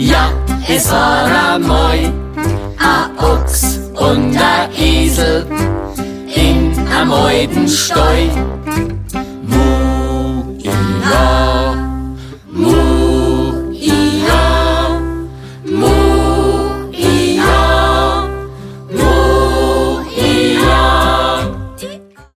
Ja, es war einmal a Ochs und a Esel in am alten Stall.